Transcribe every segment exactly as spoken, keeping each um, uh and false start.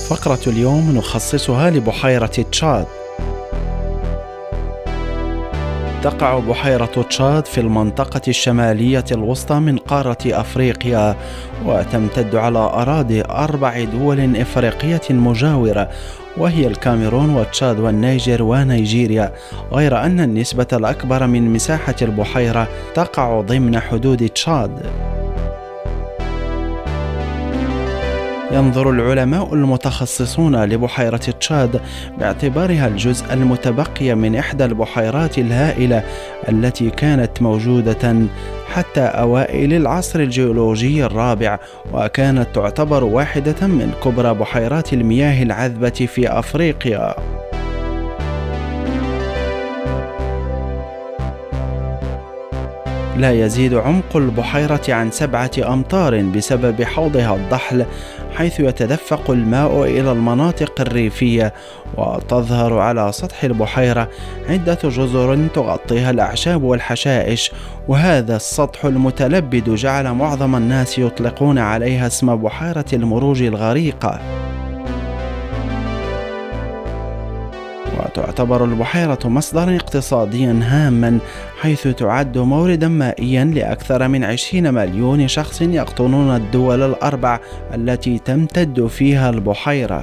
فقرة اليوم نخصصها لبحيرة تشاد. تقع بحيرة تشاد في المنطقة الشمالية الوسطى من قارة أفريقيا، وتمتد على أراضي أربع دول إفريقية مجاورة، وهي الكاميرون وتشاد والنيجر ونيجيريا، غير أن النسبة الأكبر من مساحة البحيرة تقع ضمن حدود تشاد. ينظر العلماء المتخصصون لبحيرة تشاد باعتبارها الجزء المتبقي من إحدى البحيرات الهائلة التي كانت موجودة حتى أوائل العصر الجيولوجي الرابع، وكانت تعتبر واحدة من كبرى بحيرات المياه العذبة في أفريقيا. لا يزيد عمق البحيرة عن سبعة أمتار بسبب حوضها الضحل، حيث يتدفق الماء إلى المناطق الريفية، وتظهر على سطح البحيرة عدة جزر تغطيها الأعشاب والحشائش، وهذا السطح المتلبد جعل معظم الناس يطلقون عليها اسم بحيرة المروج الغريقة. وتعتبر البحيرة مصدرا اقتصاديا هاما، حيث تعد موردا مائيا لأكثر من عشرين مليون شخص يقطنون الدول الأربع التي تمتد فيها البحيرة.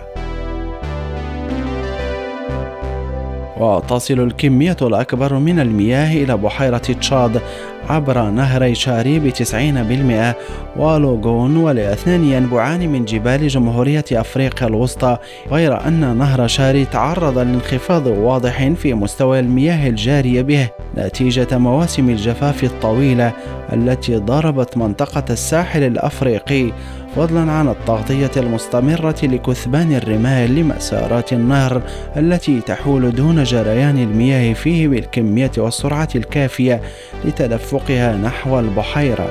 وتصل الكمية الأكبر من المياه إلى بحيرة تشاد عبر نهري شاري بتسعين بالمئة ولوغون، والاثنان ينبعان من جبال جمهورية أفريقيا الوسطى، غير أن نهر شاري تعرض لانخفاض واضح في مستوى المياه الجارية به نتيجة مواسم الجفاف الطويلة التي ضربت منطقة الساحل الأفريقي، فضلا عن التغطية المستمرة لكثبان الرمال لمسارات النهر التي تحول دون جريان المياه فيه بالكمية والسرعة الكافية لتدفقها نحو البحيرة.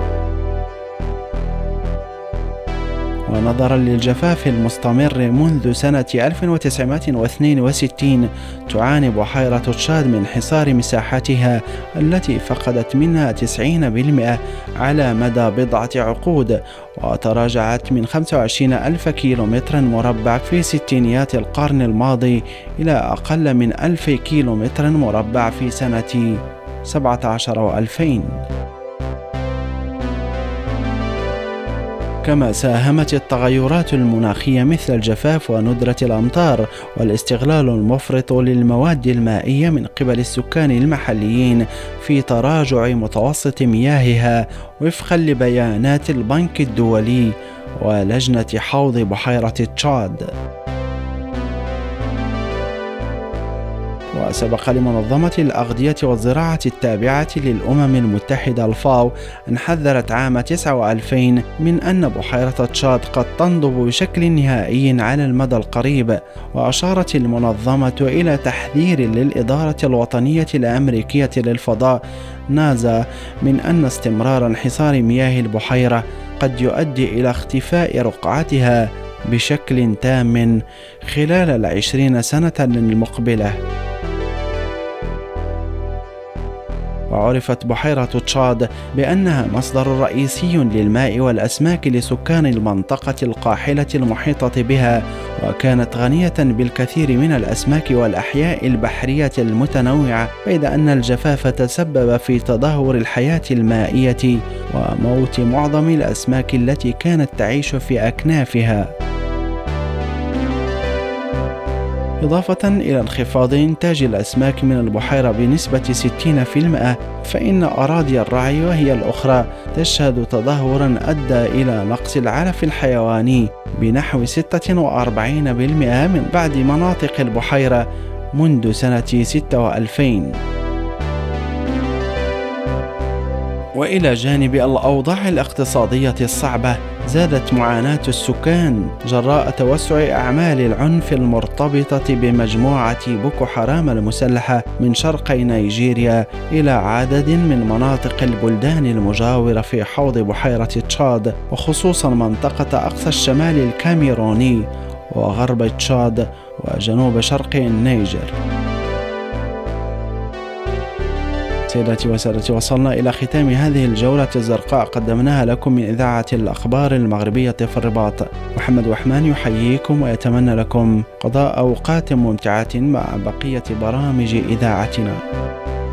ونظرا للجفاف المستمر منذ سنة ألف وتسعمائة واثنين وستين، تعاني بحيرة تشاد من حصار مساحتها التي فقدت منها تسعين بالمئة على مدى بضعة عقود، وتراجعت من خمسة وعشرين ألف كيلومتر مربع في ستينيات القرن الماضي إلى أقل من ألف كيلومتر مربع في سنة سبعة عشر وألفين. كما ساهمت التغيرات المناخية مثل الجفاف وندرة الأمطار والاستغلال المفرط للمواد المائية من قبل السكان المحليين في تراجع متوسط مياهها، وفقا لبيانات البنك الدولي ولجنة حوض بحيرة تشاد. وسبق لمنظمة الأغذية والزراعة التابعة للأمم المتحدة الفاو أن حذرت عام تسعة وألفين من أن بحيرة تشاد قد تنضب بشكل نهائي على المدى القريب، وأشارت المنظمة إلى تحذير للإدارة الوطنية الأمريكية للفضاء ناسا من أن استمرار انحسار مياه البحيرة قد يؤدي إلى اختفاء رقعتها بشكل تام خلال العشرين سنة المقبلة. وعرفت بحيرة تشاد بأنها مصدر رئيسي للماء والأسماك لسكان المنطقة القاحلة المحيطة بها، وكانت غنية بالكثير من الأسماك والأحياء البحرية المتنوعة، بيد أن الجفاف تسبب في تدهور الحياة المائية وموت معظم الأسماك التي كانت تعيش في أكنافها. إضافة إلى انخفاض إنتاج الأسماك من البحيرة بنسبة ستين بالمئة، فإن أراضي الرعي وهي الأخرى تشهد تدهورا أدى إلى نقص العلف الحيواني بنحو ستة وأربعين بالمئة من بعد مناطق البحيرة منذ سنة ستة وألفين. وإلى جانب الأوضاع الاقتصادية الصعبة، زادت معاناة السكان جراء توسع أعمال العنف المرتبطة بمجموعة بوكو حرام المسلحة من شرقي نيجيريا إلى عدد من مناطق البلدان المجاورة في حوض بحيرة تشاد، وخصوصا منطقة أقصى الشمال الكاميروني وغرب تشاد وجنوب شرق النيجر. سيداتي وسادتي، وصلنا إلى ختام هذه الجولة الزرقاء قدمناها لكم من إذاعة الأخبار المغربية في الرباط. محمد وحمان يحييكم ويتمنى لكم قضاء أوقات ممتعة مع بقية برامج إذاعتنا.